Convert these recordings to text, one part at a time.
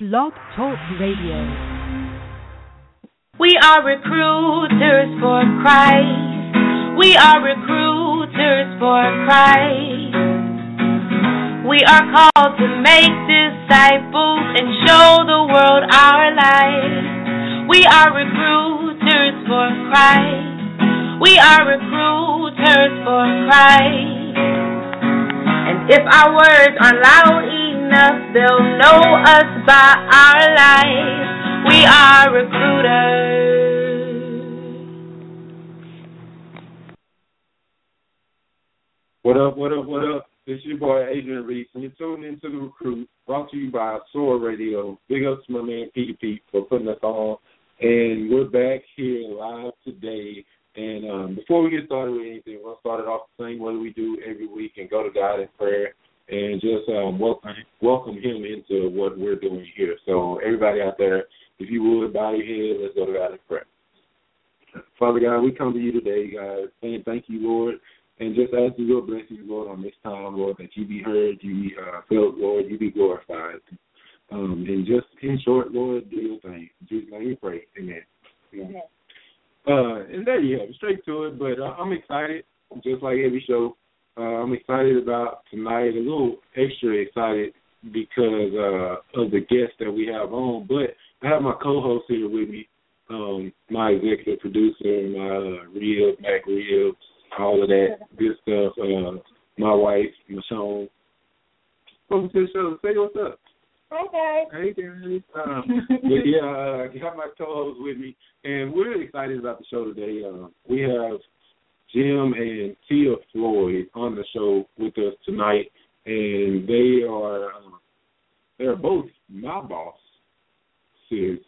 Blog Talk Radio. We are recruiters for Christ. We are recruiters for Christ. We are called to make disciples and show the world our light. We are recruiters for Christ. We are recruiters for Christ. And if our words are loud enough, they'll know us by our lives. We are recruiters. What up, what up, what up? This is your boy, Adrian Reese, and you're tuned into The Recruit, brought to you by SOAR Radio. Big ups to my man, Peter Pete, for putting us on. And we're back here live today. And before we get started with anything, we're going to start it off the same way we do every week and go to God in prayer and just welcome him into what we're doing here. So everybody out there, if you would, bow your head, let's go to God in prayer. Father God, we come to you today, God, saying thank you, Lord, and just asking your blessings, Lord, on this time, Lord, that you be heard, you be felt, Lord, you be glorified. And just in short, Lord, do your thing. In Jesus' name we pray. Amen. Amen. And there you have it, straight to it. But I'm excited, just like every show. I'm excited about tonight, a little extra excited because of the guests that we have on. But I have my co-host here with me, my executive producer, my Mac Reeves, all of that good stuff. My wife, Michonne. Welcome to the show. Say what's up. Hi, guys. Hey, guys. But yeah, I got my co-host with me, and we're really excited about the show today. We have Jim and Tia Floyd on the show with us tonight, and they're both my boss, sis.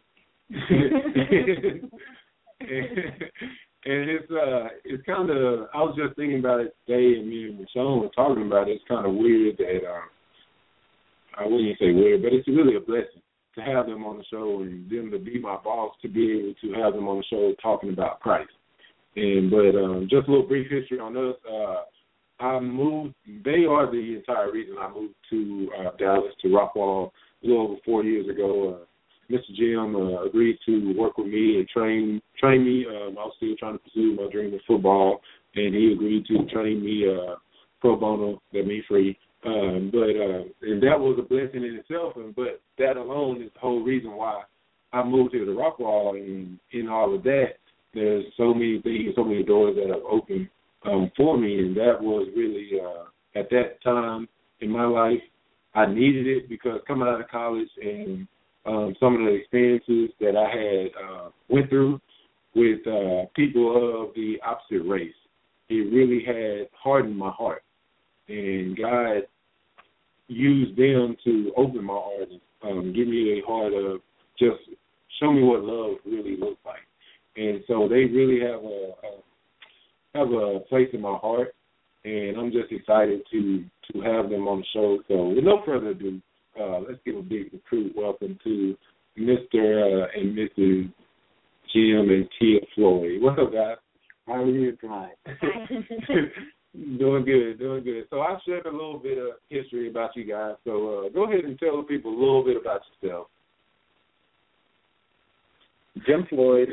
And it's kind of, I was just thinking about it today, and me and Michonne were talking about it. It's kind of weird that, I wouldn't say weird, but it's really a blessing to have them on the show and them to be my boss, to be able to have them on the show talking about Christ. But just a little brief history on us. I moved, they are the entire reason I moved to Dallas, to Rockwall, a little over 4 years ago. Mr. Jim agreed to work with me and train me. I was still trying to pursue my dream of football, and he agreed to train me pro bono, that means free. And that was a blessing in itself. But that alone is the whole reason why I moved here to Rockwall. And in all of that, there's so many things, so many doors that have opened for me. And that was really, at that time in my life, I needed it because coming out of college and some of the experiences that I had went through with people of the opposite race, it really had hardened my heart. And God used them to open my heart and give me a heart of just show me what love really looks like. And so they really have a place in my heart, and I'm just excited to have them on the show. So with no further ado, let's give a big recruit welcome to Mr. and Mrs. Jim and Tia Floyd. What's up, guys? How are you tonight? Doing good. So I've shared a little bit of history about you guys. So go ahead and tell the people a little bit about yourself. Jim Floyd,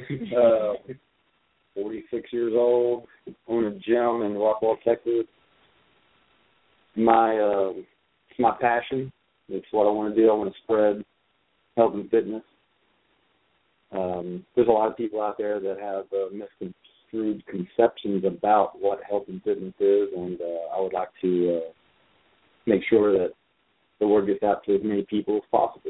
46 years old, own a gym in Rockwall, Texas. It's my passion. It's what I want to do. I want to spread health and fitness. There's a lot of people out there that have misconstrued conceptions about what health and fitness is, and I would like to make sure that the word gets out to as many people as possible.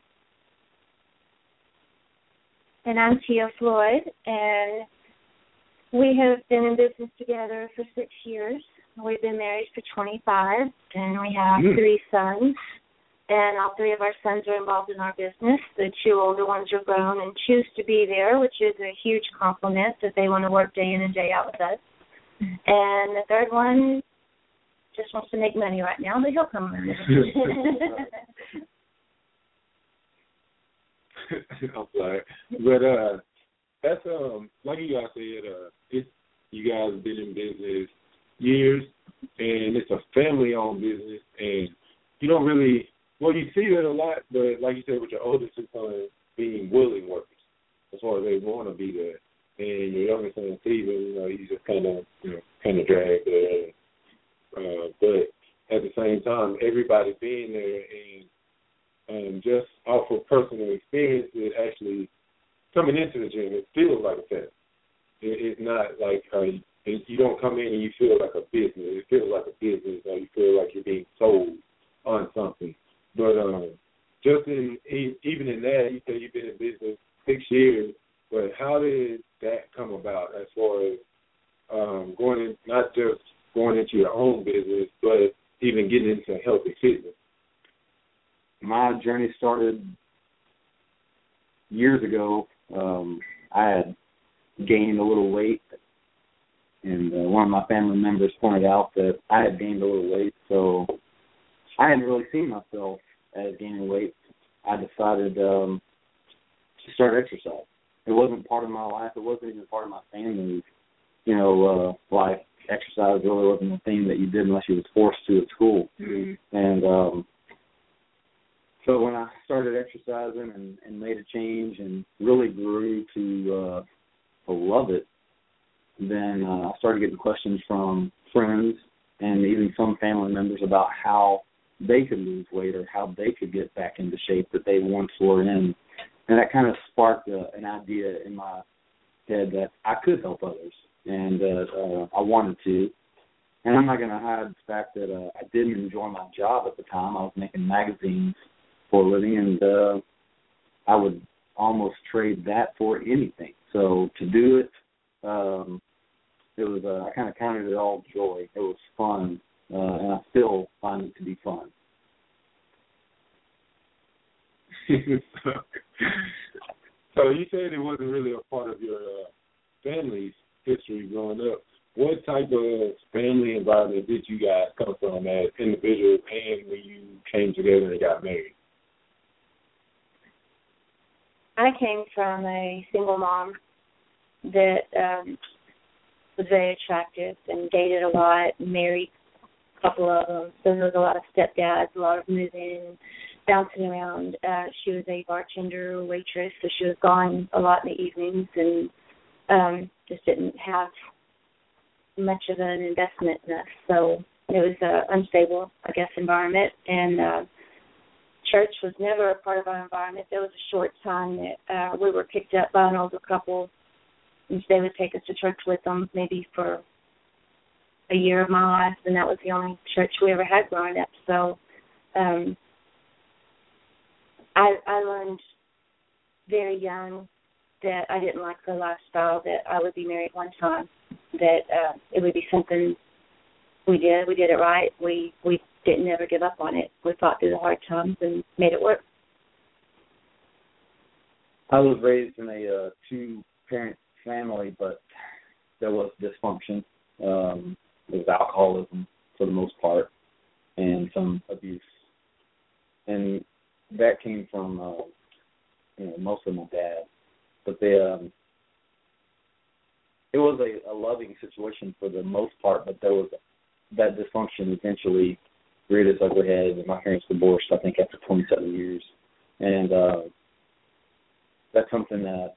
And I'm Tia Floyd, and we have been in business together for 6 years. We've been married for 25, and we have 3 sons. And all 3 of our sons are involved in our business. The 2 older ones are grown and choose to be there, which is a huge compliment that they want to work day in and day out with us. And the 3rd one just wants to make money right now, but he'll come around. I'm sorry. But that's, like you guys said, you guys have been in business years, and it's a family-owned business, and you don't really Well, you see that a lot, but like you said, with your older son being willing workers, as far as they want to be there, and your younger son Steven, he's just kind of dragged there. But at the same time, everybody being there and just off of personal experience, it actually coming into the gym, it feels like a family. It's not like you don't come in and you feel like a business. It feels like a business, or you feel like you're being sold on something. But just even in that, you say you've been in business 6 years, but how did that come about as far as not just going into your own business, but even getting into healthy fitness? My journey started years ago. I had gained a little weight, and one of my family members pointed out that I had gained a little weight, so I hadn't really seen myself as gaining weight. I decided to start exercise. It wasn't part of my life. It wasn't even part of my family's, life. Exercise really wasn't a thing that you did unless you was forced to at school. Mm-hmm. And so when I started exercising and made a change and really grew to love it, then I started getting questions from friends and even some family members about how they could lose weight or how they could get back into shape that they once were in. And that kind of sparked an idea in my head that I could help others, and I wanted to. And I'm not going to hide the fact that I didn't enjoy my job at the time. I was making magazines for a living, and I would almost trade that for anything. So to do it, it was I kind of counted it all joy. It was fun, and I still find it to be fun. So you said it wasn't really a part of your family's history growing up. What type of family environment did you guys come from as individuals and when you came together and got married? I came from a single mom that was very attractive and dated a lot, married a couple of them. So there was a lot of stepdads, a lot of moving, bouncing around. She was a bartender, waitress, so she was gone a lot in the evenings and just didn't have much of an investment in us. So it was an unstable, I guess, environment. And church was never a part of our environment. There was a short time that we were picked up by an older couple, and they would take us to church with them maybe for a year of my life, and that was the only church we ever had growing up. So I learned very young that I didn't like the lifestyle, that I would be married one time, that it would be something we did. We did it right. We didn't ever give up on it. We fought through the hard times and made it work. I was raised in a two-parent family, but there was dysfunction. There was alcoholism for the most part and some abuse. And that came from, mostly my dad. But it was a loving situation for the most part, but there was that dysfunction eventually reared its ugly head, and my parents divorced, I think, after 27 years. And that's something that,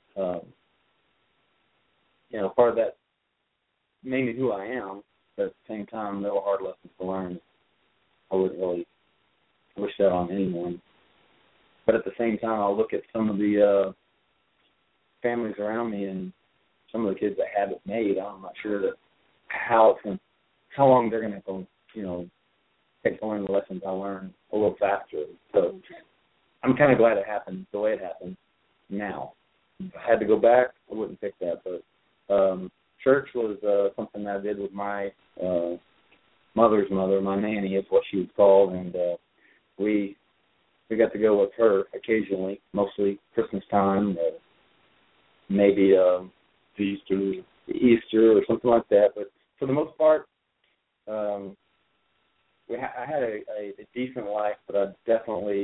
part of that made me who I am, but at the same time, there were hard lessons to learn. I wouldn't really wish that on anyone. But at the same time, I'll look at some of the families around me and some of the kids that have it made. I'm not sure that how long they're going to go, take to learn the lessons I learned a little faster. So I'm kind of glad it happened the way it happened now. If I had to go back, I wouldn't pick that. But church was something that I did with my mother's mother. My nanny is what she was called, and we got to go with her occasionally, mostly Christmas time, maybe Easter or something like that. But for the most part, I had a decent life, but I definitely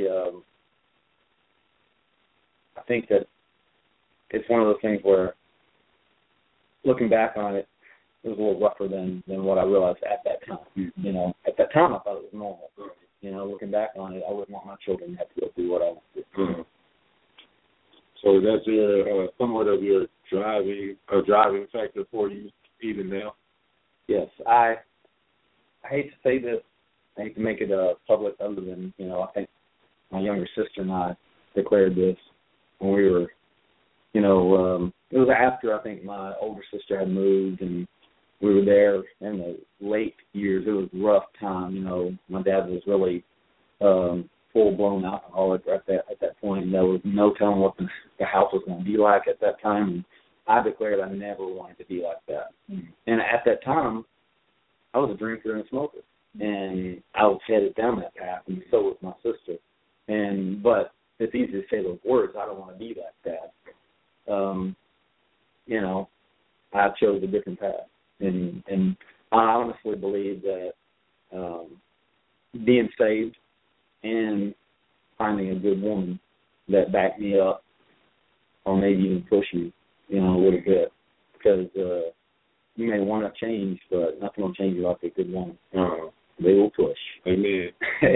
I think that it's one of those things where, looking back on it, it was a little rougher than what I realized at that time. At that time I thought it was normal. looking back on it, I wouldn't want my children to have to go through what I went through. Mm-hmm. So that's your somewhat of your driving factor for you even now? Yes. I hate to say this. I hate to make it public other than, I think my younger sister and I declared this when we were, it was after I think my older sister had moved and we were there in the late years. It was a rough time, My dad was really full-blown alcoholic at that point, and there was no telling what the house was going to be like at that time. And I declared I never wanted to be like that. Mm-hmm. And at that time, I was a drinker and a smoker, and I was headed down that path, and so was my sister. But it's easy to say those words. I don't want to be that bad. I chose a different path, and I honestly believe that being saved and finding a good woman that backed me up, or maybe even push me, a little bit, because you may want to change, but nothing will change you like a good woman. They will push. Amen.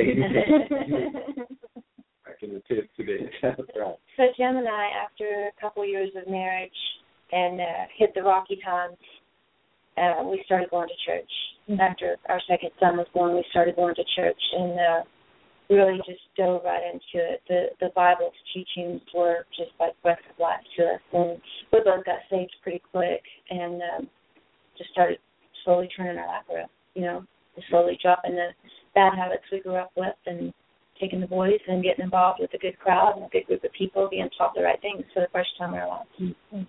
I can attest to that. That's right. So Jim and I, after a couple years of marriage and hit the rocky times, we started going to church. Mm-hmm. After our second son was born, we started going to church and really just dove right into it. The Bible's teachings were just like breath of life to us, and we both got saved pretty quick and just started slowly turning our life around, slowly dropping the bad habits we grew up with and taking the boys and getting involved with a good crowd and a good group of people, being taught the right things for the first time in our lives. Mm-hmm.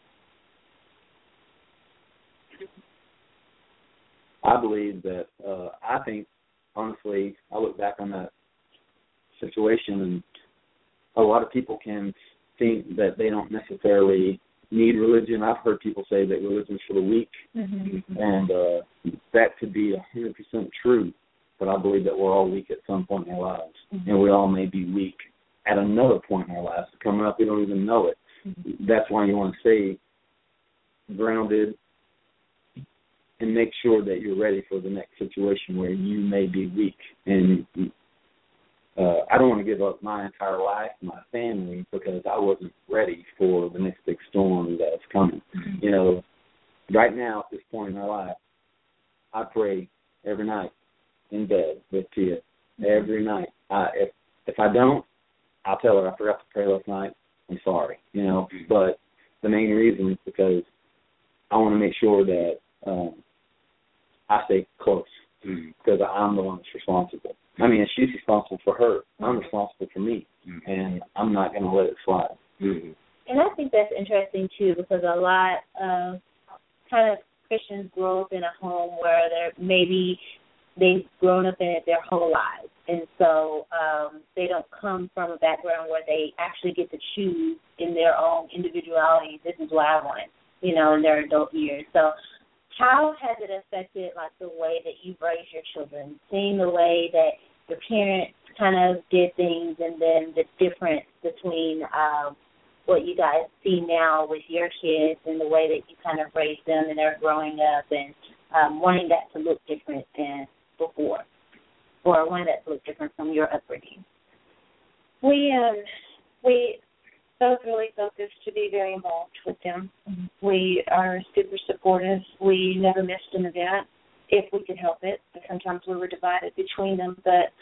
I believe that, I think, honestly, I look back on that situation, and a lot of people can think that they don't necessarily need religion. I've heard people say that religion's for the weak, mm-hmm. and that could be 100% true, but I believe that we're all weak at some point in our lives, mm-hmm. and we all may be weak at another point in our lives. Coming up, we don't even know it. Mm-hmm. That's why you want to stay grounded and make sure that you're ready for the next situation where you may be weak. And I don't want to give up my entire life, my family, because I wasn't ready for the next big storm that's coming. Mm-hmm. Right now, at this point in our life, I pray every night in bed with Tia. Mm-hmm. Every night. If I don't, I'll tell her I forgot to pray last night. I'm sorry, Mm-hmm. But the main reason is because I want to make sure that I stay close, because I'm the one that's responsible. I mean, she's responsible for her. I'm responsible for me, and I'm not going to let it slide. Mm-hmm. And I think that's interesting, too, because a lot of kind of Christians grow up in a home where they've grown up in it their whole lives, and so they don't come from a background where they actually get to choose in their own individuality, this is what I want, in their adult years. So how has it affected, the way that you raise your children, seeing the way that your parents kind of did things, and then the difference between what you guys see now with your kids and the way that you kind of raised them and they're growing up, and wanting that to look different than before, or wanting that to look different from your upbringing? We both really focused to be very involved with them. Mm-hmm. We are super supportive. We never missed an event if we could help it. Sometimes we were divided between them, but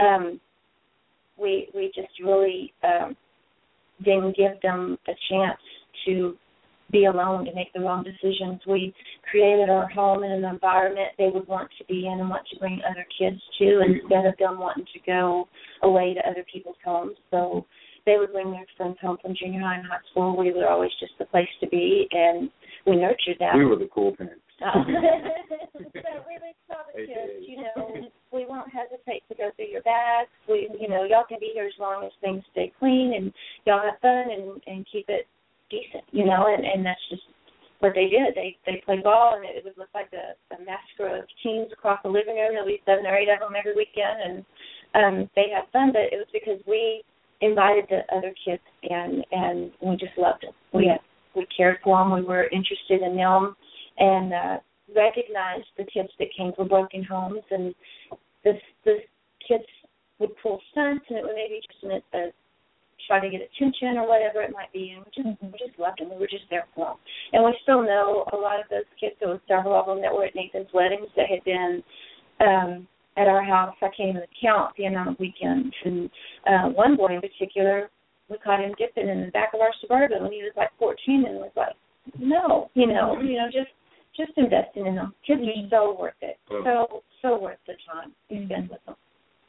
we just really didn't give them a chance to be alone to make the wrong decisions. We created our home in an environment they would want to be in and want to bring other kids to, instead of them wanting to go away to other people's homes. So they would bring their friends home from junior high and high school. We were always just the place to be, and we nurtured that. We were the cool parents. So really saw the kids, we won't hesitate to go through your bags. Y'all can be here as long as things stay clean and y'all have fun and keep it decent, and that's just what they did. They played ball, and it would look like a massacre of teams across the living room. There'll be 7 or 8 of them every weekend, and they had fun, but it was because we invited the other kids, and we just loved them. We cared for them. We were interested in them, and recognized the kids that came from broken homes, and the kids would pull stunts, and it would maybe just try to get attention or whatever it might be, and we just loved them. We were just there for them. And we still know a lot of those kids. There was several of them that were at Nathan's weddings that had been at our house. I can't even count the amount of weekends. And one boy in particular, we caught him dipping in the back of our Suburban when he was like 14, and was like, no, just investing in them. Kids are so worth it. So worth the time you spend with them.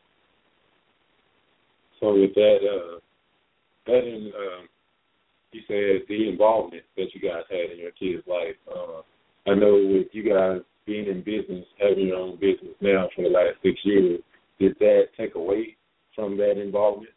So with that, you said the involvement that you guys had in your kids' life. I know with you guys being in business, having your own business now for the last 6 years, did that take away from that involvement?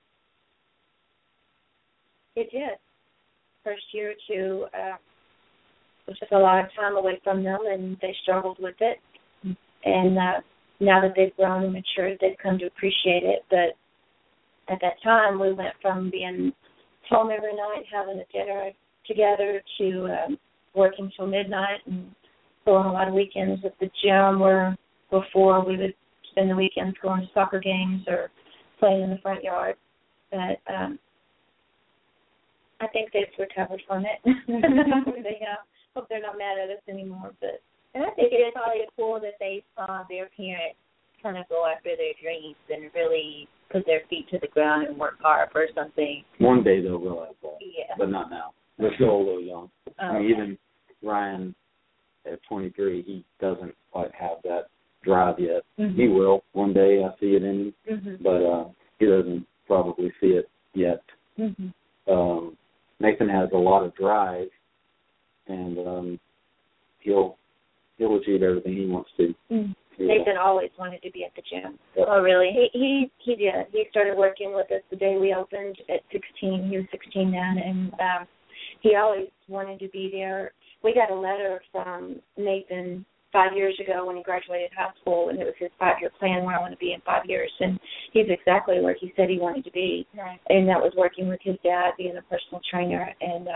It did. First year or two, we took a lot of time away from them, and they struggled with it. And now that they've grown and matured, they've come to appreciate it. But at that time, we went from being home every night, having a dinner together, to working till midnight and going a lot of weekends at the gym, where before we would spend the weekends going to soccer games or playing in the front yard. But I think they've recovered from it. Hope they're not mad at us anymore. But and I think it is probably cool that they saw their parents kind of go after their dreams and really put their feet to the ground and work hard for something. One day they'll realize that, but not now. They're still a little young. I mean, even Ryan at 23, he doesn't quite have that drive yet. Mm-hmm. He will one day. I see it in him, but he doesn't probably see it yet. Mm-hmm. Nathan has a lot of drive, and he'll achieve everything he wants to. Mm-hmm. Nathan always wanted to be at the gym. Yep. Oh, really? He did. He started working with us the day we opened at 16. He was 16 then, and he always wanted to be there. We got a letter from Nathan 5 years ago when he graduated high school, and it was his 5-year plan where I want to be in 5 years. And he's exactly where he said he wanted to be, right. And that was working with his dad, being a personal trainer. And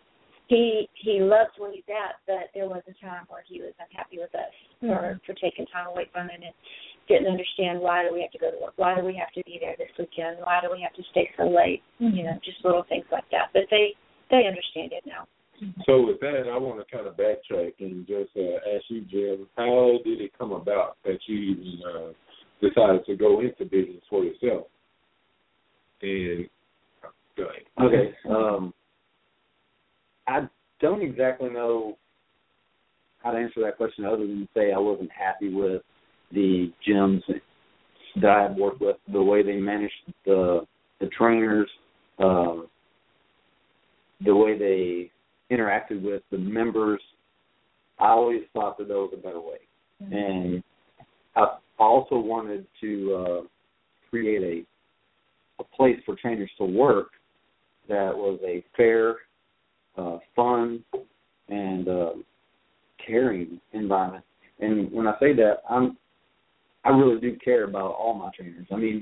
he loves where he's at, but there was a time where he was unhappy with us for taking time away from him and didn't understand why do we have to go to work, why do we have to be there this weekend, why do we have to stay so late, just little things like that. But they understand it now. So with that, I want to kind of backtrack and just ask you, Jim, how did it come about that you even decided to go into business for yourself? And go ahead. Okay. I don't exactly know how to answer that question other than to say I wasn't happy with the gyms that I had worked with, the way they managed the trainers, the way they interacted with the members. I always thought that there was a better way. Mm-hmm. And I also wanted to create a place for trainers to work that was a fair, fun, and caring environment. And when I say that, I really do care about all my trainers. I mean,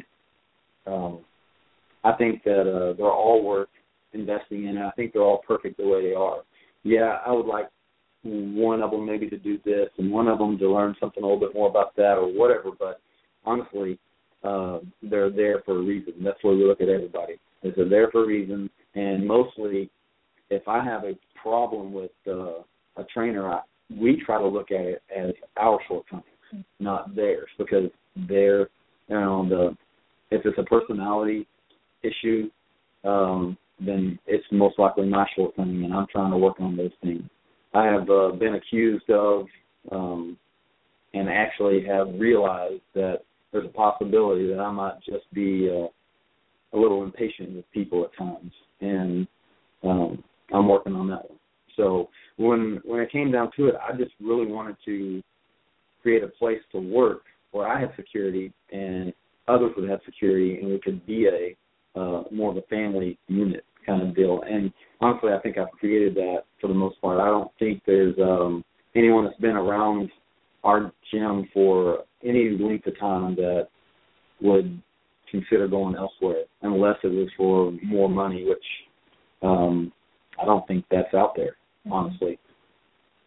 I think that they're all worth investing in, and I think they're all perfect the way they are. Yeah, I would like one of them maybe to do this and one of them to learn something a little bit more about that or whatever, but honestly, they're there for a reason. That's why we look at everybody. They're there for a reason, and mostly if I have a problem with a trainer, we try to look at it as our shortcomings, not theirs, because they're, if it's a personality issue, then it's most likely my shortcoming, and I'm trying to work on those things. I have been accused of and actually have realized that there's a possibility that I might just be a little impatient with people at times, and I'm working on that one. So when it came down to it, I just really wanted to create a place to work where I had security and others would have security, and we could be more of a family unit kind of deal. And honestly, I think I've created that for the most part. I don't think there's anyone that's been around our gym for any length of time that would consider going elsewhere, unless it was for more money, which I don't think that's out there, honestly.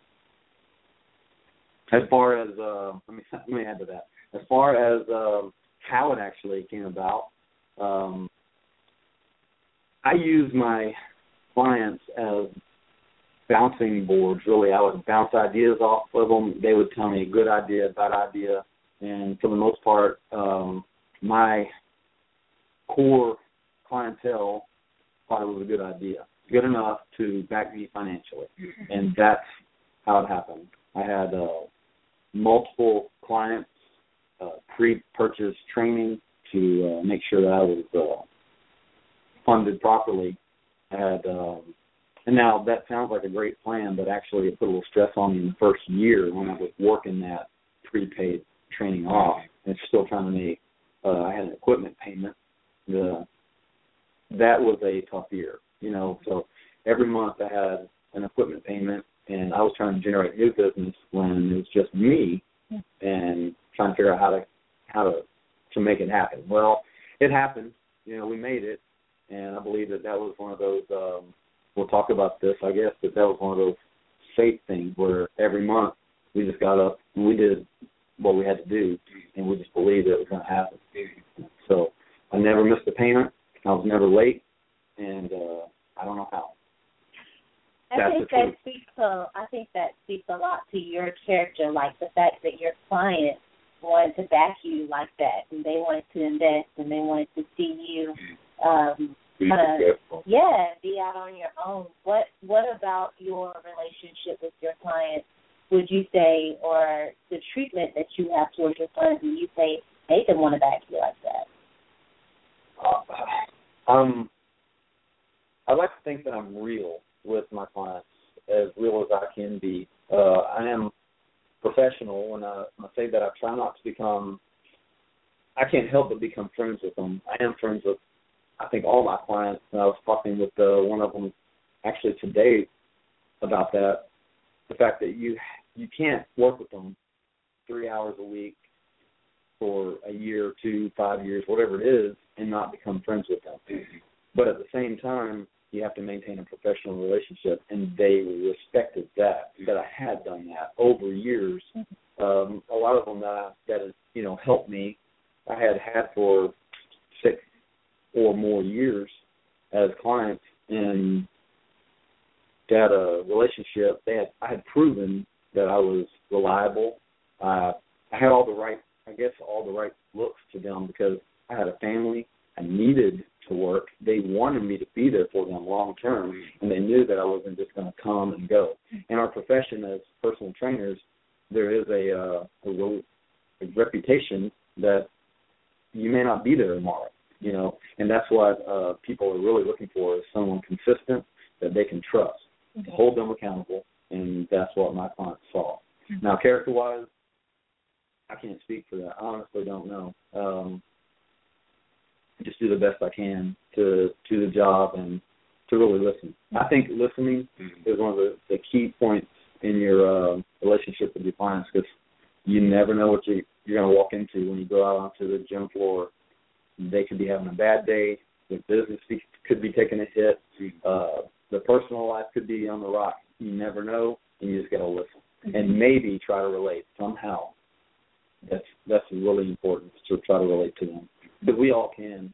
As far as let me add to that. As far as how it actually came about. I use my clients as bouncing boards, really. I would bounce ideas off of them. They would tell me a good idea, bad idea, and for the most part, my core clientele thought it was a good idea, good enough to back me financially, and that's how it happened. I had multiple clients pre-purchase training to make sure that I was funded properly. I had, and now that sounds like a great plan, but actually it put a little stress on me in the first year when I was working that prepaid training off, and it's still trying to make. I had an equipment payment. That was a tough year, So every month I had an equipment payment, and I was trying to generate new business when it was just me, and trying to figure out how to make it happen. Well, it happened. We made it, and I believe that was one of those. We'll talk about this, I guess, but that was one of those faith things where every month we just got up and we did what we had to do, and we just believed it was going to happen. So I never missed a payment. I was never late, and I don't know how. I think that speaks a lot to your character, like the fact that your client wanted to back you like that, and they wanted to invest, and they wanted to see you be out on your own. What about your relationship with your clients would you say, or the treatment that you have towards your clients, would you say they didn't want to back you like that? I like to think that I'm real with my clients, as real as I can be. I am professional when I say that I try not to become, I can't help but become friends with them. I am friends with, I think, all my clients, and I was talking with one of them actually today about that, the fact that you can't work with them 3 hours a week for a year, 2, 5 years, whatever it is, and not become friends with them. But at the same time, you have to maintain a professional relationship, and they respected that I had done that over years. A lot of them that helped me, I had for 6 or more years as clients, and that relationship, I had proven that I was reliable. I had all the right looks to them because I had a family. I needed to work. They wanted me to be there for them long term, and they knew that I wasn't just going to come and go. In our profession as personal trainers, there is a reputation that you may not be there tomorrow, and that's what people are really looking for, is someone consistent that they can trust, to hold them accountable, and that's what my clients saw. Now, character-wise, I can't speak for that. I honestly don't know. Just do the best I can to the job and to really listen. I think listening is one of the key points in your relationship with your clients, because you never know what you're going to walk into when you go out onto the gym floor. They could be having a bad day. Their business could be taking a hit. Their personal life could be on the rock. You never know, and you just got to listen and maybe try to relate somehow. That's really important, to try to relate to them. But we all can.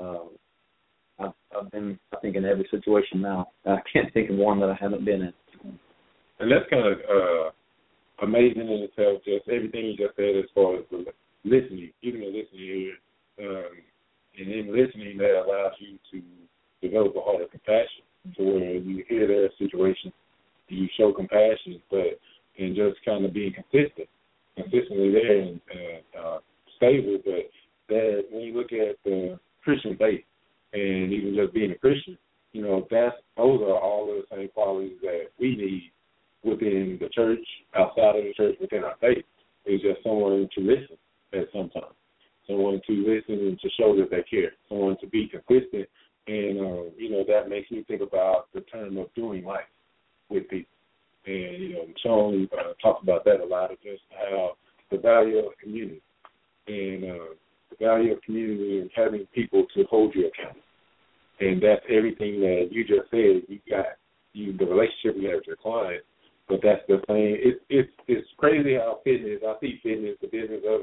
I've been, I think, in every situation now. I can't think of one that I haven't been in. And that's kind of amazing in itself, just everything you just said as far as the listening, giving a listening ear. And in listening, that allows you to develop a heart of compassion. So when you hear their situation, you show compassion, and just kind of being consistently there and stable. But that when you look at the Christian faith and even just being a Christian, those are all of the same qualities that we need within the church, outside of the church, within our faith. It's just someone to listen at some time, someone to listen and to show that they care, someone to be consistent. And, that makes me think about the term of doing life with people. And, Sean talks about that a lot, of just how the value of community and the value of community and having people to hold you accountable. And that's everything that you just said. You got the relationship you have with your client, but that's the thing. It's crazy how fitness, I see fitness, the business of it,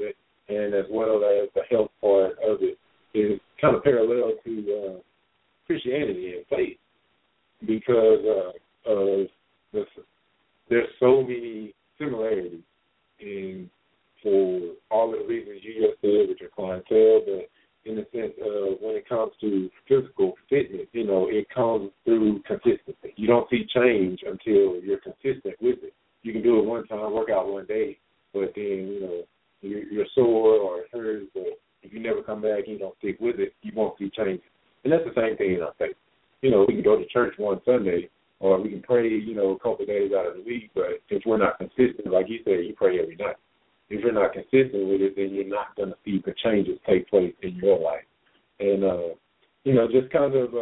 and as well as the health part of it is kind of parallel to Christianity and faith, because there's so many similarities in for all the reasons you just said with your clientele, but in the sense of when it comes to physical fitness, it comes through consistency. You don't see change until you're consistent with it. You can do it one time, work out one day, but then, you're sore or it hurts, but if you never come back and you don't stick with it, you won't see change. And that's the same thing in our faith. We can go to church one Sunday, or we can pray, a couple of days out of the week, but if we're not consistent, like you said, you pray every night. If you're not consistent with it, then you're not going to see the changes take place in your life. And, just kind of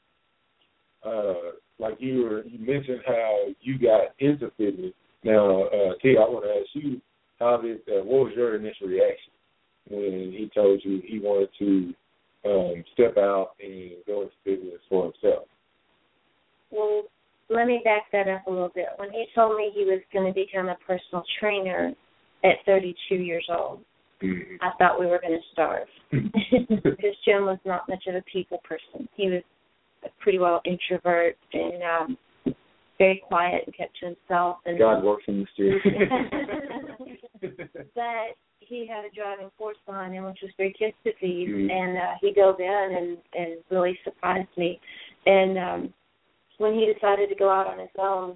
like you mentioned how you got into fitness. Now, T, I want to ask you, what was your initial reaction when he told you he wanted to step out and go into business for himself? Well, let me back that up a little bit. When he told me he was going to become a personal trainer at 32 years old, I thought we were going to starve because Jim was not much of a people person. He was a pretty well introvert and very quiet and kept to himself. And God works in mysterious. But he had a driving force behind him, which was 3 kids to feed, and he dove in and really surprised me. And when he decided to go out on his own,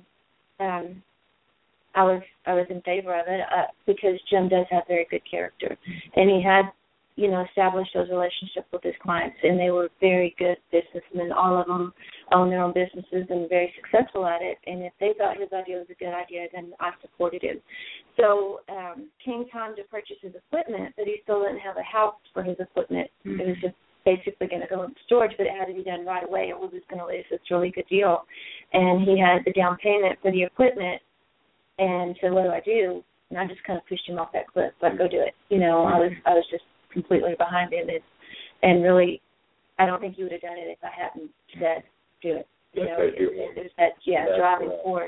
I was in favor of it because Jim does have very good character, and he had established those relationships with his clients, and they were very good businessmen. All of them own their own businesses and very successful at it. And if they thought his idea was a good idea, then I supported him. So came time to purchase his equipment, but he still didn't have a house for his equipment. It was just basically going to go into storage, but it had to be done right away, or we was going to lose this really good deal. And he had the down payment for the equipment, and so what do I do? And I just kind of pushed him off that cliff, like, go do it. I was just completely behind him, and really, I don't think he would have done it if I hadn't said do it. It was that driving force,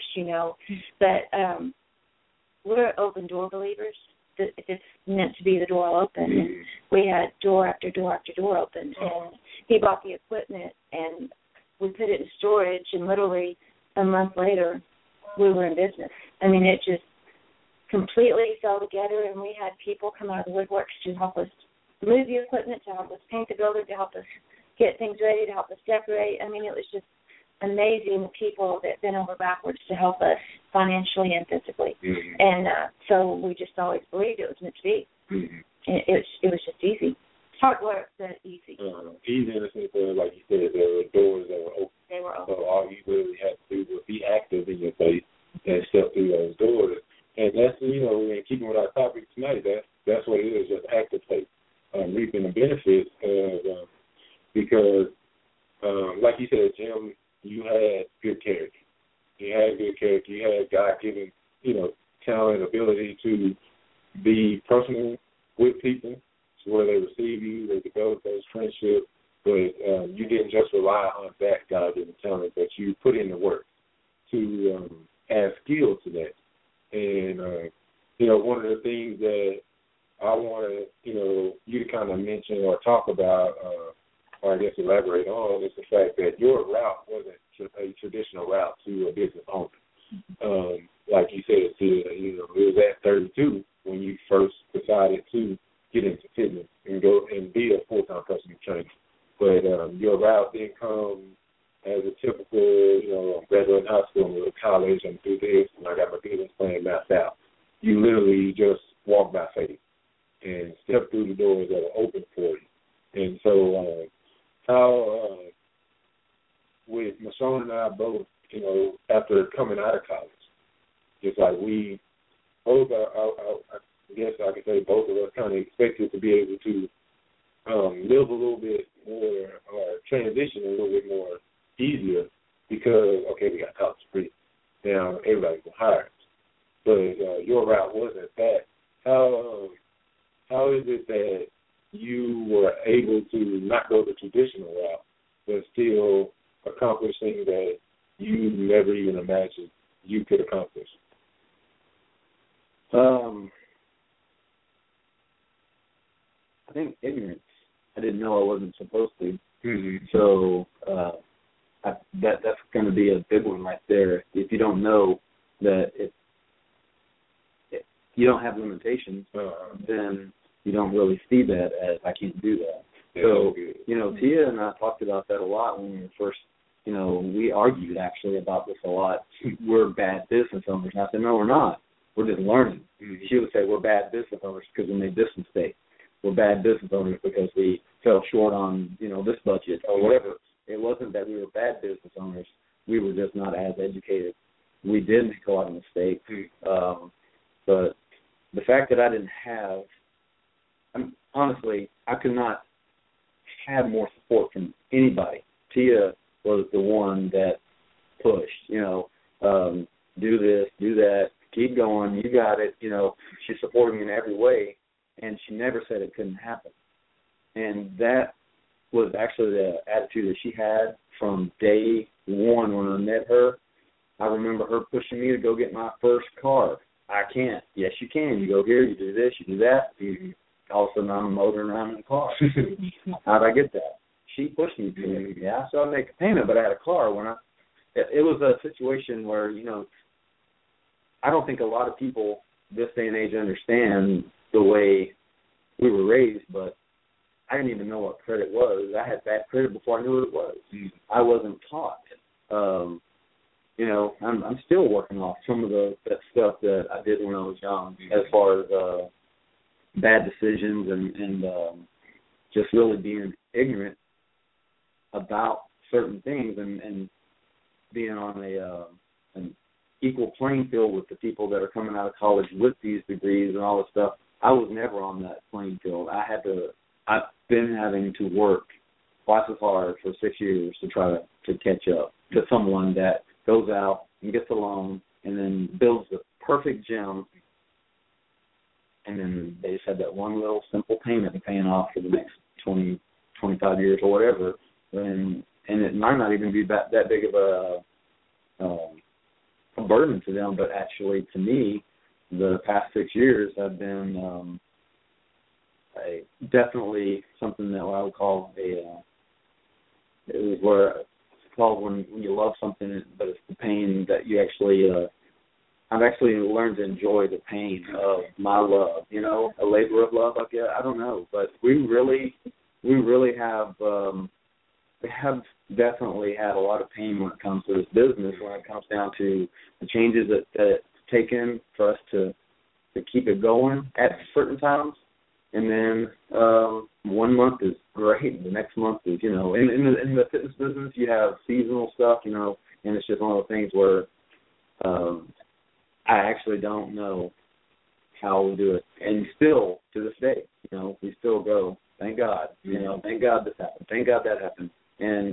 But we're open door believers. It's meant to be the door open, and we had door after door after door open. And he bought the equipment, and we put it in storage, and literally a month later, we were in business. I mean, it just completely fell together, and we had people come out of the woodworks to help us move the equipment, to help us paint the building, to help us get things ready, to help us decorate. I mean, it was just amazing people that bent over backwards to help us financially and physically. And so we just always believed it was meant to be. It was just easy. Hard work, but easy. Easy in the sense of, like you said, there were doors that were open. They were open. So all you really had to do was be active in your faith and step through those doors. And that's, in keeping with our topic tonight, that's what it is, just active faith. Reaping the benefits of, because, like you said, Jim, you had good character. You had good character. You had God-given, talent, ability to be personal with people, so where they receive you, they develop those friendships. But you didn't just rely on that God-given talent, but you put in the work to add skill to that. And, one of the things that I want you to kind of mention or talk about, or I guess elaborate on, is the fact that your route wasn't a traditional route to a business owner. Like you said, it was at 32 when you first decided to get into fitness and go and be a full-time personal trainer. But your route didn't come as a typical, graduate in high school, and college, and do this, and I got my business plan mapped out. You literally just walked by faith and stepped through the doors that were open for you. And so how, with Michonne and I both, after coming out of college, just like we both, I guess I could say both of us kind of expected to be able to live a little bit more, or transition a little bit more easier because, okay, we got college free. Now everybody's going to hire us. But your route wasn't that. How is it that you were able to not go the traditional route, but still accomplish things that you never even imagined you could accomplish? didn't know I wasn't supposed to. Mm-hmm. So that's going to be a big one right there. If you don't know that if you don't have limitations, then you don't really see that as I can't do that. So, Tia and I talked about that a lot when we were first, we argued actually about this a lot. We're bad business owners. And I said, no, we're not. We're just learning. Mm-hmm. She would say we're bad business owners because we made this mistake. We're bad business owners because we fell short on, this budget or whatever. It wasn't that we were bad business owners. We were just not as educated. We did make a lot of mistakes. But the fact that I didn't have, honestly, I could not have more support from anybody. Tia was the one that pushed, do this, do that, keep going, you got it. She supported me in every way, and she never said it couldn't happen. And that was actually the attitude that she had from day one when I met her. I remember her pushing me to go get my first car. I can't. Yes, you can. You go here, you do this, you do that. All of a sudden, I'm motoring around in the car. How'd I get that? She pushed me to it. Yeah, so I make a payment, but I had a car. It was a situation where, I don't think a lot of people this day and age understand the way we were raised, but I didn't even know what credit was. I had bad credit before I knew what it was. I wasn't taught. I'm still working off some of that stuff that I did when I was young, as far as bad decisions and just really being ignorant about certain things and being on an equal playing field with the people that are coming out of college with these degrees and all this stuff. I was never on that playing field. I've been having to work twice as hard for 6 years to try to catch up to someone that goes out and gets a loan and then builds the perfect gym, and then they just have that one little simple payment to paying off for the next 20, 25 years or whatever, and it might not even be that big of a burden to them, but actually to me, the past 6 years have been definitely something that I would call it was where it's called when you love something, but it's the pain that you actually I've actually learned to enjoy the pain of my love, a labor of love, I guess. I don't know, but we really have we have definitely had a lot of pain when it comes to this business, when it comes down to the changes that it's taken for us to keep it going at certain times. And then 1 month is great, the next month is, in the fitness business, you have seasonal stuff, and it's just one of those things where I actually don't know how we do it. And still, to this day, we still go, thank God, thank God this happened, thank God that happened. And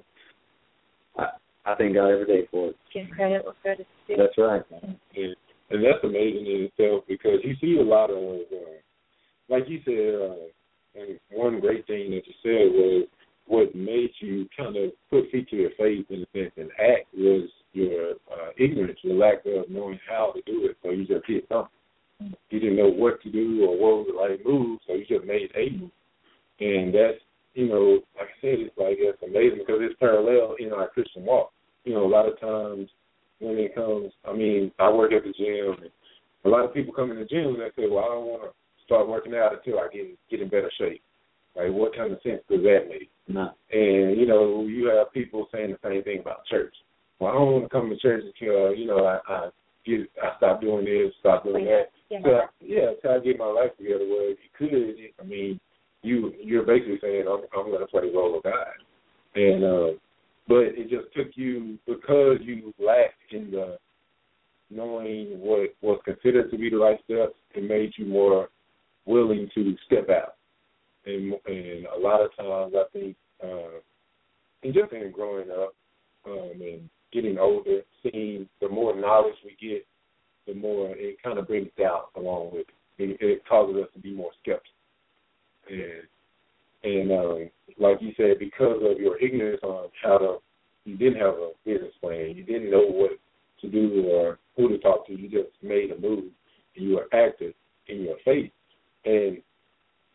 I thank God every day for it. Give credit where credit's due. That's right. And that's amazing in itself, because you see a lot of, like you said, and one great thing that you said was what made you kind of put feet to your face in a sense and act was your ignorance, your lack of knowing how to do it. So you just did something. You didn't know what to do or what was the right move, so you just made a move. And that's, like I said, it's amazing because it's parallel in our Christian walk. A lot of times when it comes, I work at the gym, and a lot of people come in the gym and they say, well, I don't want to start working out until I get in better shape. Like, what kind of sense does that make? No. And, you have people saying the same thing about church. Well, I don't want to come to church until, I stop doing this, stop doing that. So I get my life together. Well, if you could, you're basically saying, I'm going to play the role of God. And, but it just took you, because you lacked in the knowing what was considered to be the right steps, it made you more willing to step out. And a lot of times, I think, and just in growing up and getting older, seeing the more knowledge we get, the more it kind of brings doubt along with it. It causes us to be more skeptical. And like you said, because of your ignorance on you didn't have a business plan, you didn't know what to do or who to talk to, you just made a move, and you were active in your faith. And, that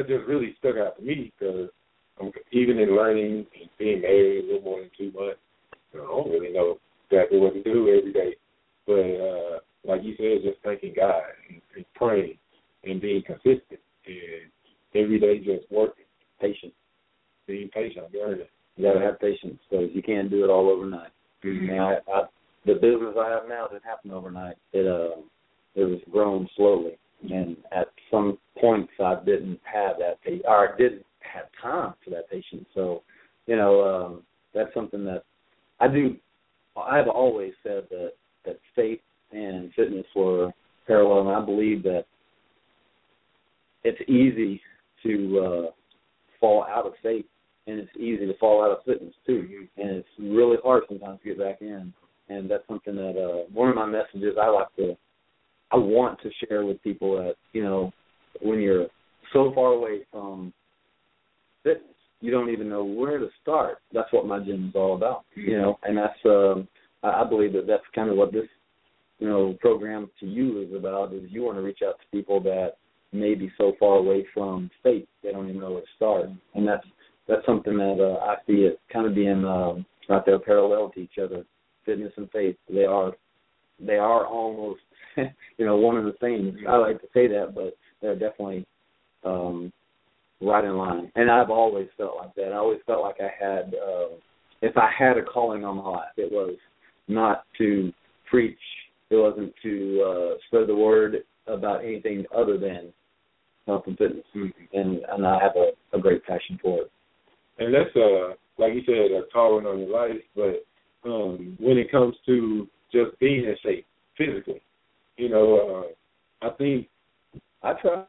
that just really stuck out to me because even in learning and being married a little more than 2 months, I don't really know exactly what to do every day. But like you said, just thanking God and praying and being consistent and every day just working, patient. Being patient, learning. You got to have patience because you can't do it all overnight. Mm-hmm. Now, the business I have now didn't happen overnight. It was grown slowly, and at some points I didn't have that patience, or I didn't have time for that patience. So, that's something that I do. I've always said that faith and fitness were parallel, and I believe that it's easy to fall out of faith, and it's easy to fall out of fitness too, and it's really hard sometimes to get back in. And that's something that one of my messages I want to share with people that, when you're so far away from fitness, you don't even know where to start. That's what my gym is all about, and that's I believe that that's kind of what this, program to you is about, is you want to reach out to people that may be so far away from faith they don't even know where to start. And that's something that I see it kind of being right there parallel to each other. Fitness and faith, they are almost, one and the same. I like to say that, but they're definitely right in line. And I've always felt like that. I always felt like I had, if I had a calling on my life, it was not to preach. It wasn't to spread the word about anything other than health and fitness. Mm-hmm. And I have a great passion for it. And that's, like you said, a calling on your life, but when it comes to just being in shape physically, I think I try.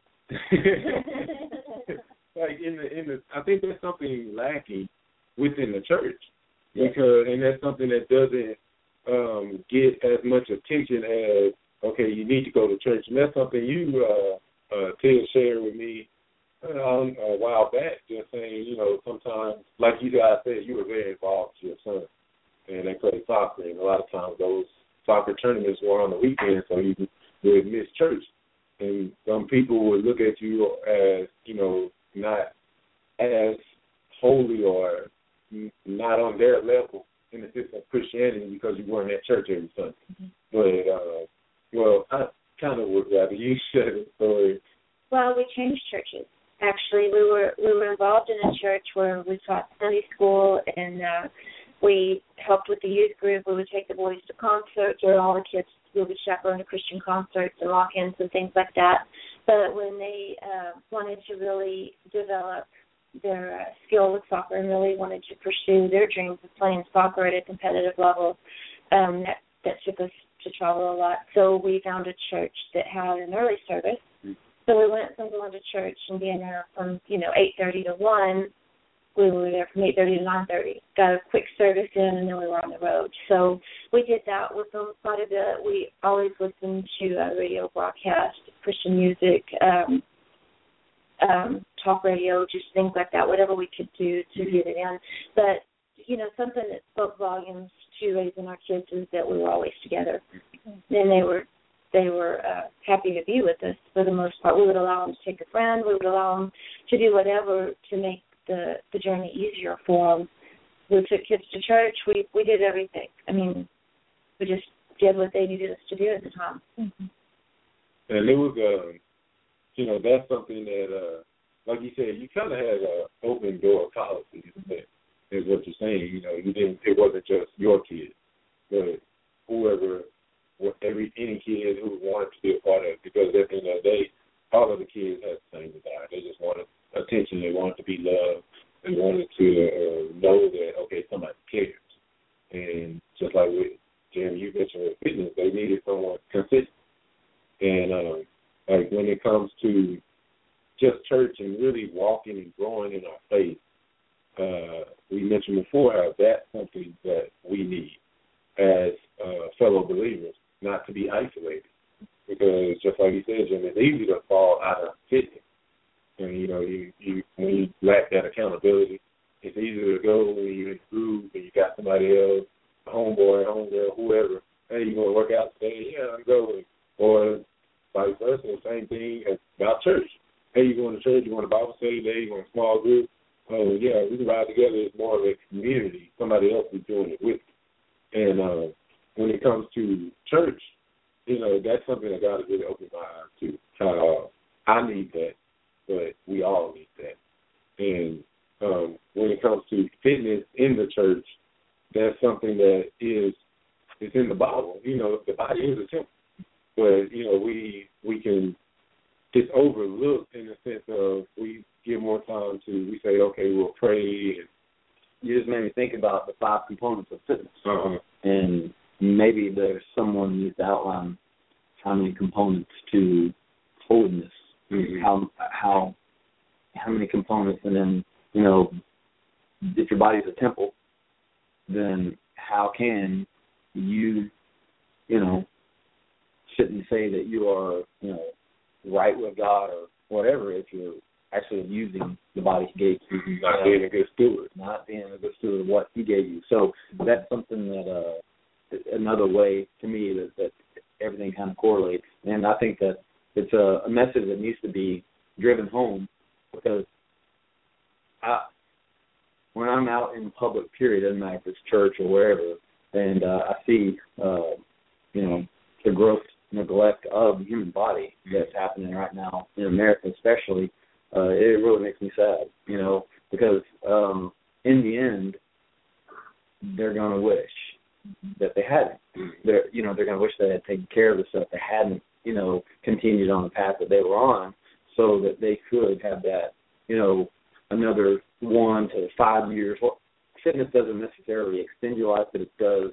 Like I think there's something lacking within the church, and that's something that doesn't get as much attention as, okay, you need to go to church, and that's something you Ted shared with me a while back, just saying, sometimes, like you guys said, you were very involved with your son, and they played soccer, and a lot of times those soccer tournaments were on the weekend, so you would miss church. And some people would look at you as, not as holy or not on their level in the sense of Christianity because you weren't at church every Sunday. Mm-hmm. But, I kind of would rather you share the story. Well, we changed churches. Actually, we were involved in a church where we taught Sunday school, and we helped with the youth group. We would take the boys to concerts, or all the kids, we would chaperone to Christian concerts and walk-ins and things like that. But when they wanted to really develop their skill with soccer and really wanted to pursue their dreams of playing soccer at a competitive level, that took us to travel a lot. So we found a church that had an early service. So we went from going to church and being there from, 8:30 to 1. We were there from 8:30 to 9:30. Got a quick service in, and then we were on the road. So we did that with them quite a bit. We always listened to radio broadcast, Christian music, talk radio, just things like that, whatever we could do to get it in. But, something that spoke volumes to raising our kids is that we were always together. And they were happy to be with us for the most part. We would allow them to take a friend. We would allow them to do whatever to make the journey easier for them. We took kids to church. We did everything. I mean, we just did what they needed us to do at the time. Mm-hmm. And it was, that's something that, like you said, you kind of had an open door policy, is what you're saying. It wasn't just your kids, but whoever, any kid who wanted to be a part of it, because at the end of the day, all of the kids had the same desire. They just wanted attention. They wanted to be loved. They wanted to know that, okay, somebody cares. And just like with Jeremy, you mentioned with fitness, they needed someone consistent. And like when it comes to just church and really walking and growing in our faith, we mentioned before how that's something that we need as fellow believers, not to be isolated. Because just like you said, Jim, it's easy to fall out of fitness. And, you when you lack that accountability, it's easier to go when you're in a group and you got somebody else, a homeboy, homegirl, whoever. Hey, you want to work out today? Yeah, I'm going. Or vice versa, the same thing about church. hey, you going to church, you going to Bible study today, you going to small group. Oh, yeah, we can ride together. It's more of a community. Somebody else is doing it with you. And when it comes to church, that's something that God has really opened my eyes to. I need that, but we all need that. And when it comes to fitness in the church, that's something that it's in the Bible. The body is a temple. But, we can, it's overlooked in the sense of we give more time to, we say, okay, we'll pray. And you just made me think about the 5 components of fitness. Uh-huh. And maybe there's someone needs to outline how many components to holiness, how many components, and then, if your body's a temple, then how can you, sit and say that you are, right with God or whatever if you're actually using the body He gave you. Not being a good steward. Not being a good steward of what He gave you. So that's something that, another way to me that everything kind of correlates. And I think that it's a message that needs to be driven home because when I'm out in public, period, doesn't matter if it's church or wherever, and I see, the gross neglect of the human body that's happening right now in America especially, it really makes me sad, because in the end, they're going to wish that they hadn't. They're going to wish they had taken care of the stuff. They hadn't, continued on the path that they were on so that they could have that, another 1 to 5 years. Well, fitness doesn't necessarily extend your life, but it does.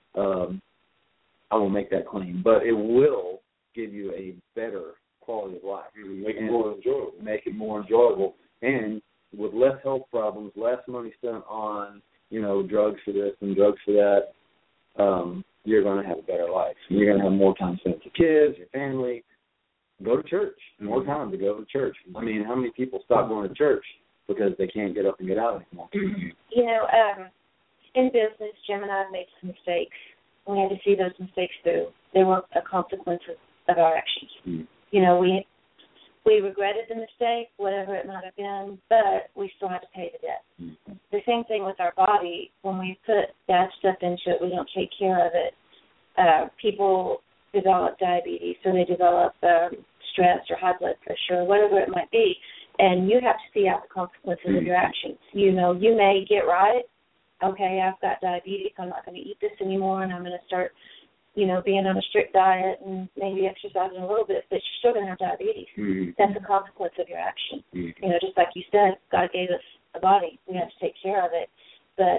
I won't make that claim, but it will give you a better quality of life. Make it more enjoyable. Make it more enjoyable. And with less health problems, less money spent on, drugs for this and drugs for that, you're going to have a better life. You're going to have more time spent with your kids, your family. Go to church. More time to go to church. I mean, how many people stop going to church because they can't get up and get out anymore? In business, Jim and I have made some mistakes. We had to see those mistakes through. They were a consequence of our actions. We regretted the mistake, whatever it might have been, but we still had to pay the debt. The same thing with our body. When we put bad stuff into it, we don't take care of it. People develop diabetes, so they develop stress or high blood pressure or whatever it might be, and you have to see out the consequences of your actions. You may get right. Okay, I've got diabetes, I'm not going to eat this anymore, and I'm going to start, being on a strict diet and maybe exercising a little bit, but you're still going to have diabetes. That's a consequence of your action. Just like you said, God gave us a body. We have to take care of it. But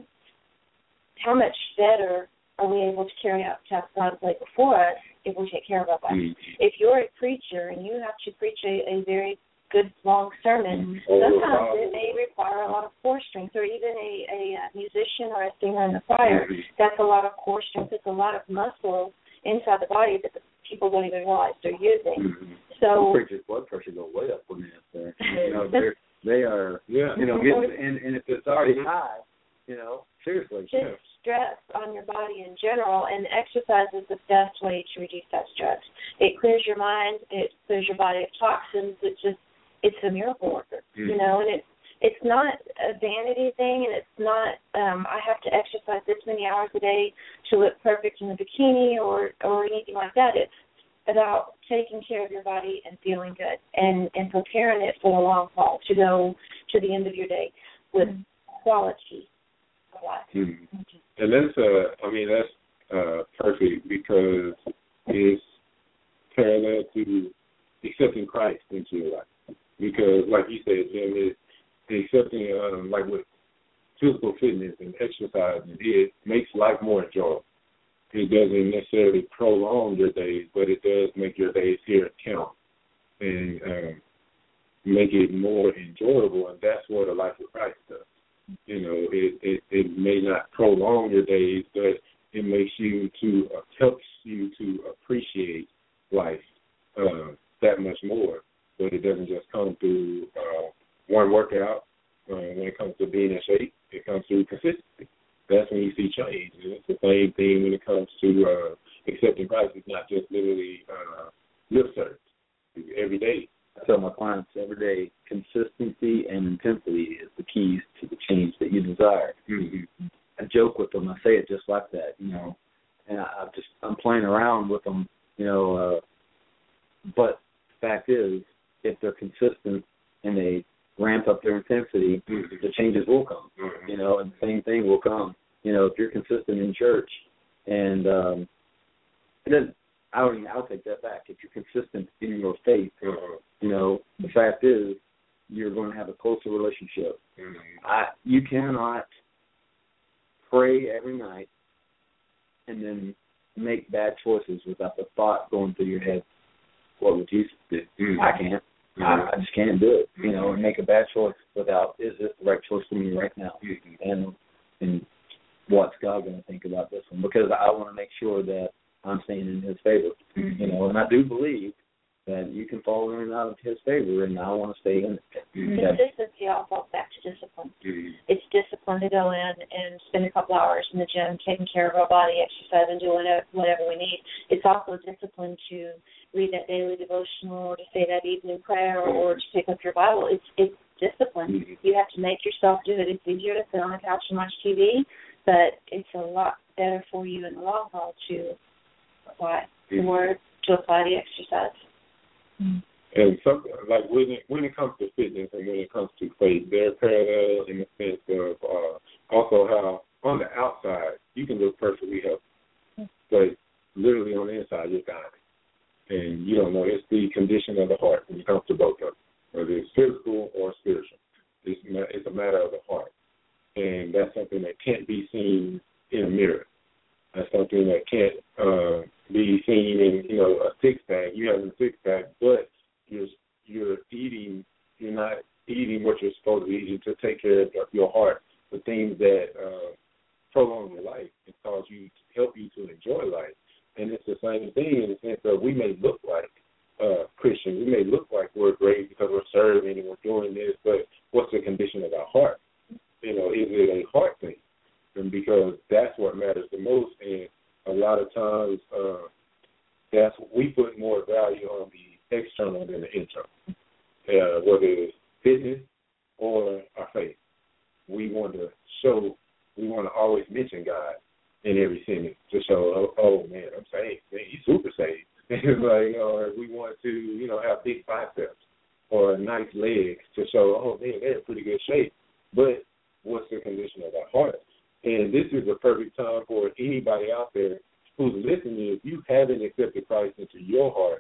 how much better are we able to carry out the task God laid before us if we take care of our body? If you're a preacher and you have to preach a very good long sermon, sometimes it may require a lot of core strength, or even a musician or a singer in the choir. That's a lot of core strength. It's a lot of muscle inside the body that the people don't even realize they're using. So preachers' blood pressure go way up when they're up there. They are, and if it's already high, seriously. Just stress on your body in general, and exercise is the best way to reduce that stress. It clears your mind. It clears your body of toxins. It's a miracle worker, and it's not a vanity thing, and it's not, I have to exercise this many hours a day to look perfect in a bikini or anything like that. It's about taking care of your body and feeling good and preparing it for the long haul to go to the end of your day with quality of life. And that's perfect because it's parallel to accepting Christ into your life. Because, like you said, Jim, accepting, like with physical fitness and exercising, it makes life more enjoyable. It doesn't necessarily prolong your days, but it does make your days here count and make it more enjoyable, and that's what a life of Christ does. It may not prolong your days, but it makes you helps you to appreciate life that much more. But it doesn't just come through one workout. When it comes to being in shape, it comes through consistency. That's when you see change. And it's the same thing when it comes to accepting Christ. It's not just literally lip service. Every day tell my clients every day, consistency and intensity is the keys to the change that you desire. Mm-hmm. I joke with them. I say it just like that, and I'm playing around with them, but the fact is, if they're consistent and they ramp up their intensity, the changes will come, and the same thing will come. If you're consistent in church, and I'll take that back. If you're consistent in your faith, the fact is, you're going to have a closer relationship. You cannot pray every night and then make bad choices without the thought going through your head, what would Jesus do? I can't. I just can't do it, and make a bad choice without, is this the right choice for me right now? And what's God going to think about this one? Because I want to make sure that I'm staying in His favor, and I do believe that you can fall in and out of His favor, and I want to stay in it. Consistency all falls back to discipline. It's discipline to go in and spend a couple hours in the gym taking care of our body, exercise, and doing whatever we need. It's also discipline to read that daily devotional, or to say that evening prayer, or to pick up your Bible. It's discipline. You have to make yourself do it. It's easier to sit on the couch and watch TV, but it's a lot better for you in the long haul to apply the word, to apply the exercise. And something like when it comes to fitness and when it comes to faith, they're parallel in the sense of also how on the outside you can look perfectly healthy, but literally on the inside you're dying, and you don't know. It's the condition of the heart when it comes to both of them, whether it's physical or spiritual. It's a matter of the heart, and that's something that can't be seen in a mirror. That's something that can't be seen in, a six-pack. You have a six-pack, but you're eating. You're not eating what you're supposed to be eating to take care of your heart, the things that prolong your life and help you to enjoy life. And it's the same thing in the sense that we may look like Christians. We may look like we're great because we're serving and we're doing this, but what's the condition of our heart? Is it a heart thing? And because that's what matters the most, and a lot of times we put more value on the external than the internal, whether it's fitness or our faith. We want to always mention God in every sentence to show, oh man, I'm saved. Man, he's super saved. It's like, or we want to, have big biceps or nice legs to show, oh man, they're in pretty good shape. But what's the condition of our heart? And this is a perfect time for anybody out there who's listening. If you haven't accepted Christ into your heart,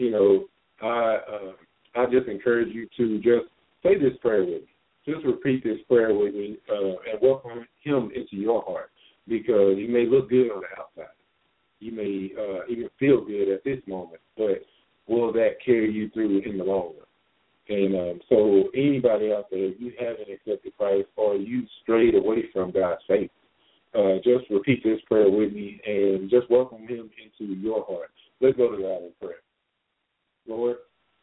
I just encourage you to just say this prayer with me. Just repeat this prayer with me and welcome Him into your heart, because He may look good on the outside. You may even feel good at this moment, but will that carry you through in the long run? And so anybody out there, if you haven't accepted Christ or you strayed away from God's faith, just repeat this prayer with me and just welcome Him into your heart. Let's go to God in prayer. Lord,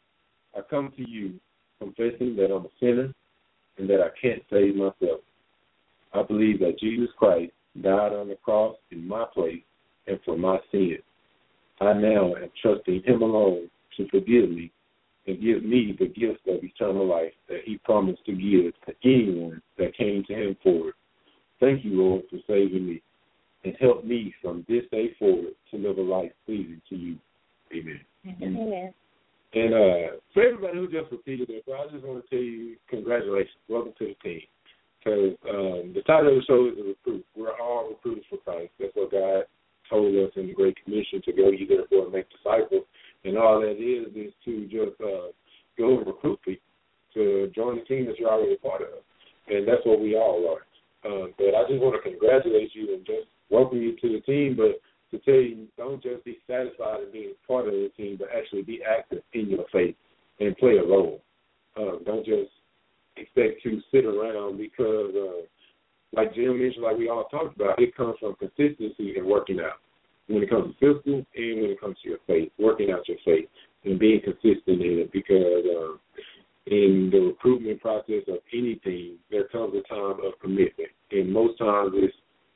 I come to you confessing that I'm a sinner and that I can't save myself. I believe that Jesus Christ died on the cross in my place and for my sins. I now am trusting Him alone to forgive me and give me the gift of eternal life that He promised to give to anyone that came to Him for it. Thank you, Lord, for saving me, and help me from this day forward to live a life pleasing to you. Amen. Amen. And for everybody who just repeated it, I just want to tell you congratulations. Welcome to the team. Because the title of the show is a recruit. We're all recruiters for Christ. That's what God told us in the Great Commission, to go ye therefore and make disciples. And all that is to just go and recruit people to join the team that you're already a part of. And that's what we all are. But I just want to congratulate you and just welcome you to the team, but to tell you, don't just be satisfied in being part of the team, but actually be active in your faith and play a role. Don't just expect to sit around because, like Jim mentioned, like we all talked about, it comes from consistency and working out. When it comes to physical and when it comes to your faith, working out your faith and being consistent in it, because in the recruitment process of any team, there comes a time of commitment. And most times it's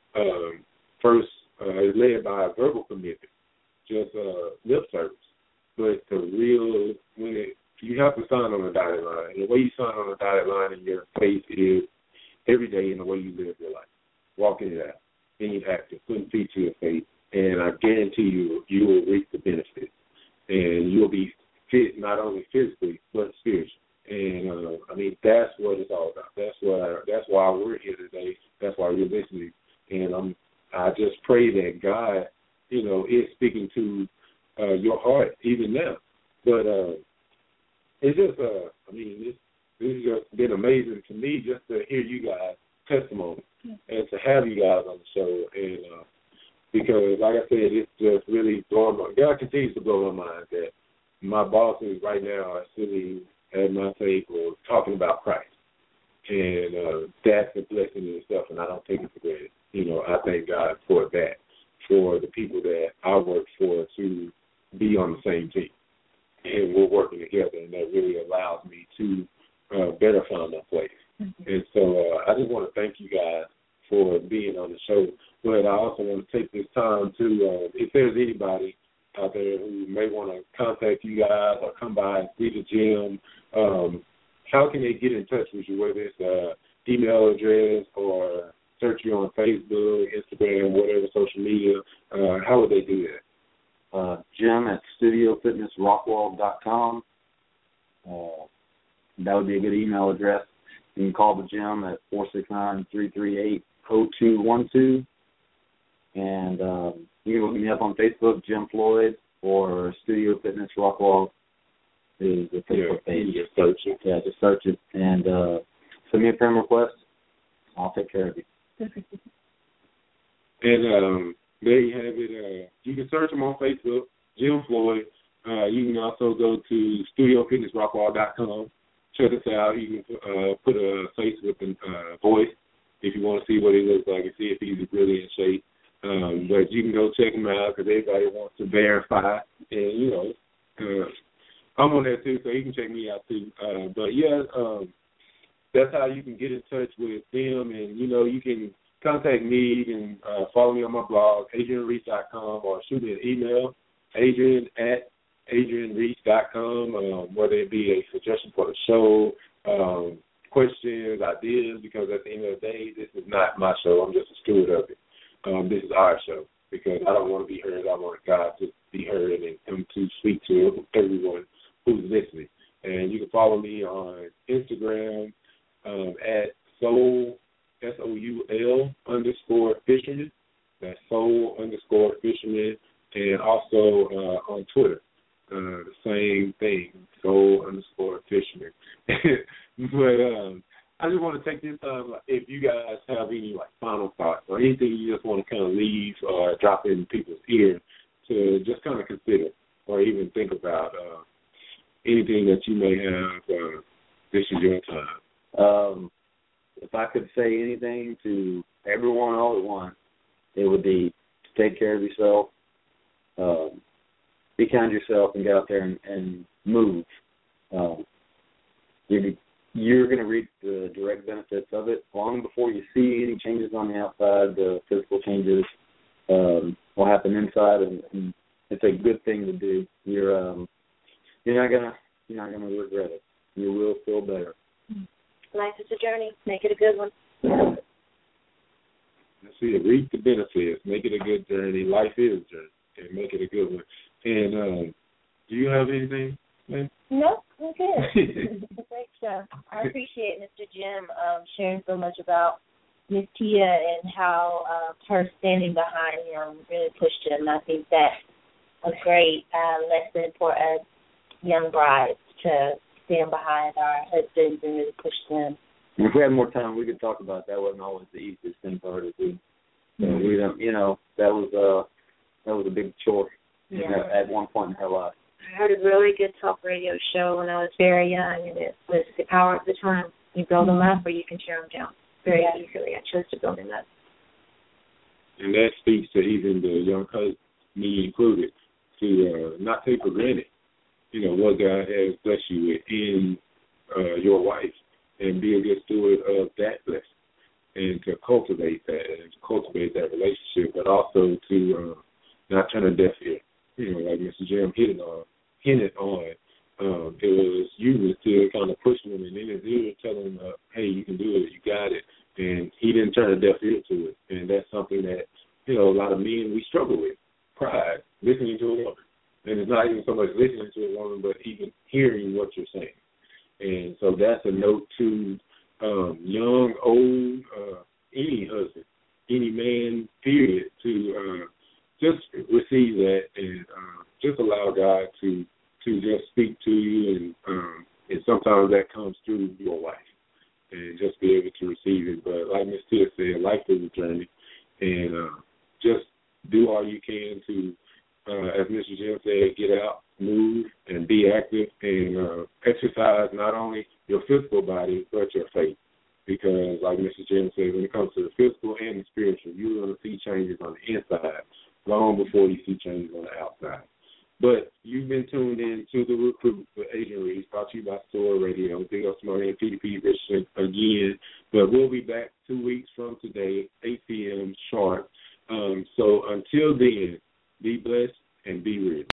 first is led by a verbal commitment, just lip service. But the real, when it you have to sign on the dotted line. And the way you sign on the dotted line in your faith is every day in the way you live your life. Walking it out, being active, putting feet to your faith. And I guarantee you will reap the benefits. And you'll be fit not only physically, but spiritually. And, that's what it's all about. That's why we're here today. That's why you're listening. And I just pray that God, is speaking to your heart even now. But it's just, this has just been amazing to me just to hear you guys' testimony and to have you guys on the show. And because, like I said, it's just really blowing my, God continues to blow my mind that my bosses right now are sitting at my table talking about Christ. And that's a blessing in itself, and I don't take it for granted. I thank God for that, for the people that I work for to be on the same team. And we're working together, and that really allows me to better find my place. Mm-hmm. And so I just want to thank you guys for being on the show. But I also want to take this time to, if there's anybody out there who may want to contact you guys or come by and see the gym, how can they get in touch with you, whether it's email address or search you on Facebook, Instagram, whatever social media? How would they do that? Gym at studiofitnessrockwall.com. That would be a good email address. You can call the gym at 469-338-0212. And you can look me up on Facebook, Jim Floyd, or Studio Fitness Rockwall is the Facebook page. Just search it. Yeah, just search it. And send me a friend request. I'll take care of you. And there you have it. You can search him on Facebook, Jim Floyd. You can also go to studiofitnessrockwall.com. Check us out. You can put a face with a voice if you want to see what he looks like and see if he's really in shape. But you can go check him out because everybody wants to verify. And, I'm on there too, so you can check me out too. But, that's how you can get in touch with them. And, you can contact me. You can follow me on my blog, adrianreese.com, or shoot me an email, adrian@adrianreese.com, whether it be a suggestion for the show, questions, ideas, because at the end of the day, this is not my show. I'm just a steward of it. This is our show because I don't want to be heard. I want God to be heard and him to speak to everyone who's listening. And you can follow me on Instagram at Soul, SOUL_fisherman. That's Soul_fisherman. And also on Twitter, the same thing, Soul_fisherman. But I just want to take this time, if you guys have any final thoughts or anything you just want to kind of leave or drop in people's ear to just kind of consider or even think about anything that you may have. This is your time. If I could say anything to everyone all at once, it would be to take care of yourself, be kind to yourself, and get out there and move. You're going to reap the direct benefits of it long before you see any changes on the outside. The physical changes will happen inside, and it's a good thing to do. You're not gonna regret it. You will feel better. Life is a journey. Make it a good one. Let's see, reap the benefits. Make it a good journey. Life is a journey, and make it a good one. And do you have anything, man? No, I'm good. Great show. I appreciate Mr. Jim sharing so much about Miss Tia and how her standing behind him really pushed him. I think that's a great lesson for us young brides to stand behind our husbands and really push them. If we had more time, we could talk about that. Wasn't always the easiest thing for her to do. So we don't, that was a big chore at one point in her life. I heard a really good talk radio show when I was very young, and it was The Power of the Tongue. You build them up or you can tear them down very easily. I chose to build them up. And that speaks to even the young husband, me included, to not take for granted, what God has blessed you with in your wife, and be a good steward of that blessing, and to cultivate that relationship, but also to not turn a deaf ear. Like Mr. Jim hit it on, It was you was still kind of pushing him and in his ear telling him, hey, you can do it, you got it. And he didn't turn a deaf ear to it. And that's something that, a lot of men, we struggle with. Pride, listening to a woman. And it's not even so much listening to a woman, but even hearing what you're saying. And so that's a note to young, old, any husband, any man, period, to just receive that and just allow God to just speak to you. And sometimes that comes through your wife. And just be able to receive it. But like Ms. Tia said, life is a journey. And just do all you can to, as Mr. Jim said, get out, move, and be active, and exercise not only your physical body, but your faith. Because like Mr. Jim said, when it comes to the physical and the spiritual, you're going to see changes on the inside long before you see changes on the outside. But you've been tuned in to The Recruit with Adrian Reeves, brought to you by Story Radio. Big up to my man PDP Richardson again. But we'll be back 2 weeks from today, 8 p.m. sharp. So until then, be blessed and be